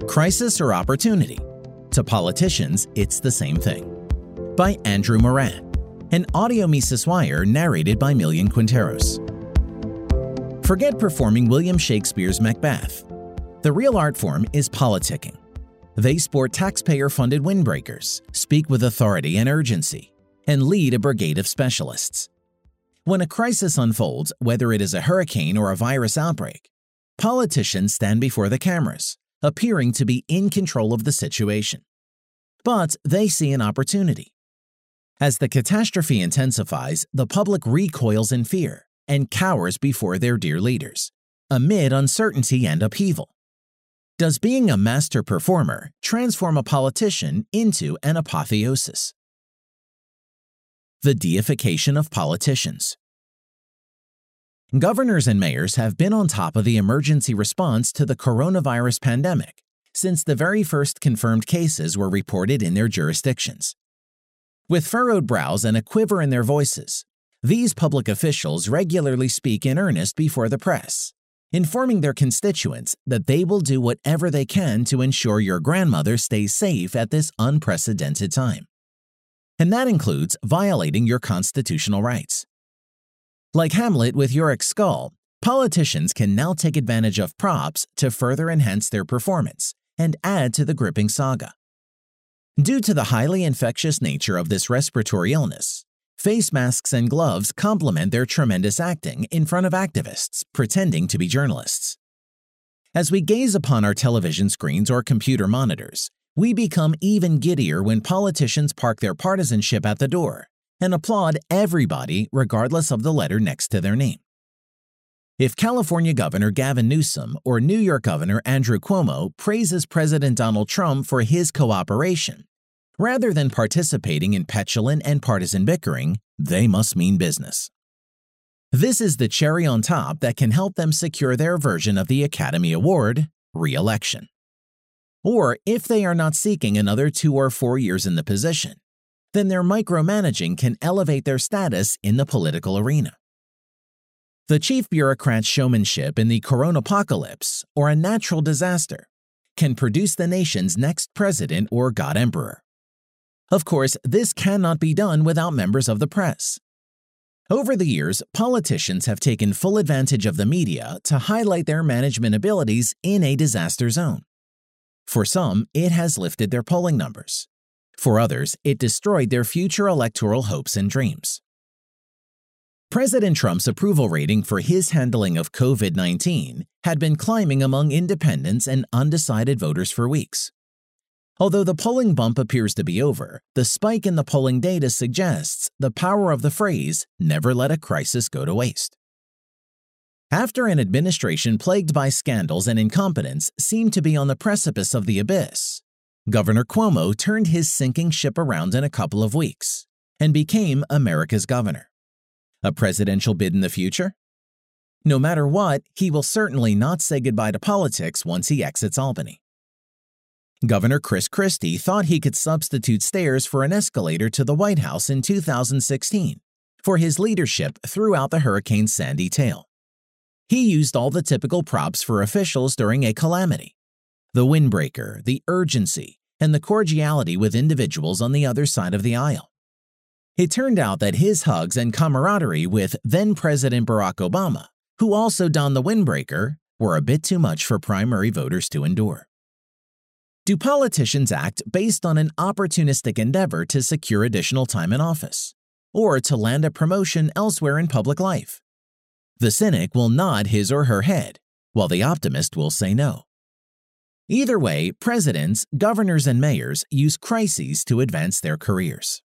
Crisis or Opportunity? To politicians, it's the same thing. By Andrew Moran. An audio Mises Wire narrated by Millian Quinteros. Forget performing William Shakespeare's Macbeth. The real art form is politicking. They sport taxpayer-funded windbreakers, speak with authority and urgency, and lead a brigade of specialists. When a crisis unfolds, whether it is a hurricane or a virus outbreak, politicians stand before the cameras, appearing to be in control of the situation. But they see an opportunity. As the catastrophe intensifies, the public recoils in fear and cowers before their dear leaders, amid uncertainty and upheaval. Does being a master performer transform a politician into an apotheosis? The deification of politicians. Governors and mayors have been on top of the emergency response to the coronavirus pandemic since the very first confirmed cases were reported in their jurisdictions. With furrowed brows and a quiver in their voices, these public officials regularly speak in earnest before the press, informing their constituents that they will do whatever they can to ensure your grandmother stays safe at this unprecedented time. And that includes violating your constitutional rights. Like Hamlet with Yorick's skull, politicians can now take advantage of props to further enhance their performance and add to the gripping saga. Due to the highly infectious nature of this respiratory illness, face masks and gloves complement their tremendous acting in front of activists pretending to be journalists. As we gaze upon our television screens or computer monitors, we become even giddier when politicians park their partisanship at the door and applaud everybody regardless of the letter next to their name. If California Governor Gavin Newsom or New York Governor Andrew Cuomo praises President Donald Trump for his cooperation, rather than participating in petulant and partisan bickering, they must mean business. This is the cherry on top that can help them secure their version of the Academy Award, re-election. Or if they are not seeking another 2 or 4 years in the position, then their micromanaging can elevate their status in the political arena. The chief bureaucrat's showmanship in the coronapocalypse or a natural disaster can produce the nation's next president or god emperor. Of course, this cannot be done without members of the press. Over the years, politicians have taken full advantage of the media to highlight their management abilities in a disaster zone. For some, it has lifted their polling numbers. For others, it destroyed their future electoral hopes and dreams. President Trump's approval rating for his handling of COVID-19 had been climbing among independents and undecided voters for weeks. Although the polling bump appears to be over, the spike in the polling data suggests the power of the phrase, "never let a crisis go to waste." After an administration plagued by scandals and incompetence seemed to be on the precipice of the abyss, Governor Cuomo turned his sinking ship around in a couple of weeks and became America's governor. A presidential bid in the future? No matter what, he will certainly not say goodbye to politics once he exits Albany. Governor Chris Christie thought he could substitute stairs for an escalator to the White House in 2016 for his leadership throughout the Hurricane Sandy tale. He used all the typical props for officials during a calamity: the windbreaker, the urgency, and the cordiality with individuals on the other side of the aisle. It turned out that his hugs and camaraderie with then-President Barack Obama, who also donned the windbreaker, were a bit too much for primary voters to endure. Do politicians act based on an opportunistic endeavor to secure additional time in office, or to land a promotion elsewhere in public life? The cynic will nod his or her head, while the optimist will say no. Either way, presidents, governors, and mayors use crises to advance their careers.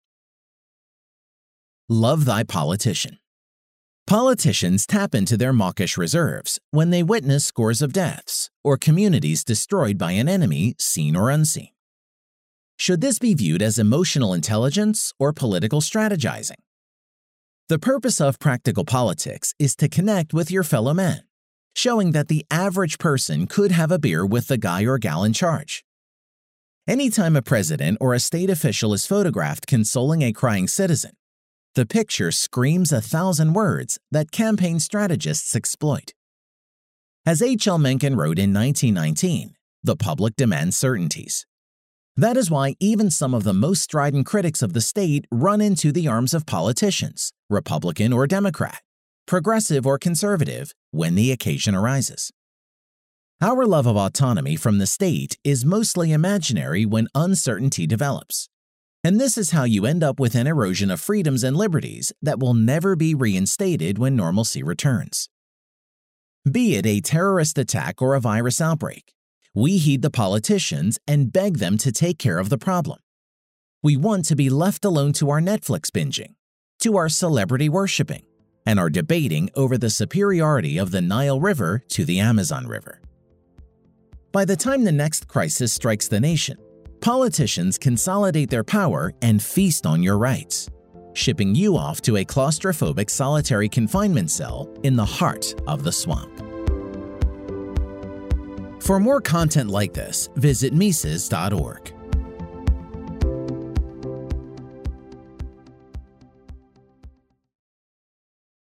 Love thy politician. Politicians tap into their mawkish reserves when they witness scores of deaths or communities destroyed by an enemy, seen or unseen. Should this be viewed as emotional intelligence or political strategizing? The purpose of practical politics is to connect with your fellow man, showing that the average person could have a beer with the guy or gal in charge. Anytime a president or a state official is photographed consoling a crying citizen, the picture screams 1,000 words that campaign strategists exploit. As H.L. Mencken wrote in 1919, The public demands certainties. That is why even some of the most strident critics of the state run into the arms of politicians, Republican or Democrat, progressive or conservative, when the occasion arises. Our love of autonomy from the state is mostly imaginary when uncertainty develops. And this is how you end up with an erosion of freedoms and liberties that will never be reinstated when normalcy returns. Be it a terrorist attack or a virus outbreak, we heed the politicians and beg them to take care of the problem. We want to be left alone to our Netflix binging, to our celebrity worshiping, and our debating over the superiority of the Nile River to the Amazon River. By the time the next crisis strikes the nation, politicians consolidate their power and feast on your rights, shipping you off to a claustrophobic solitary confinement cell in the heart of the swamp. For more content like this, visit Mises.org.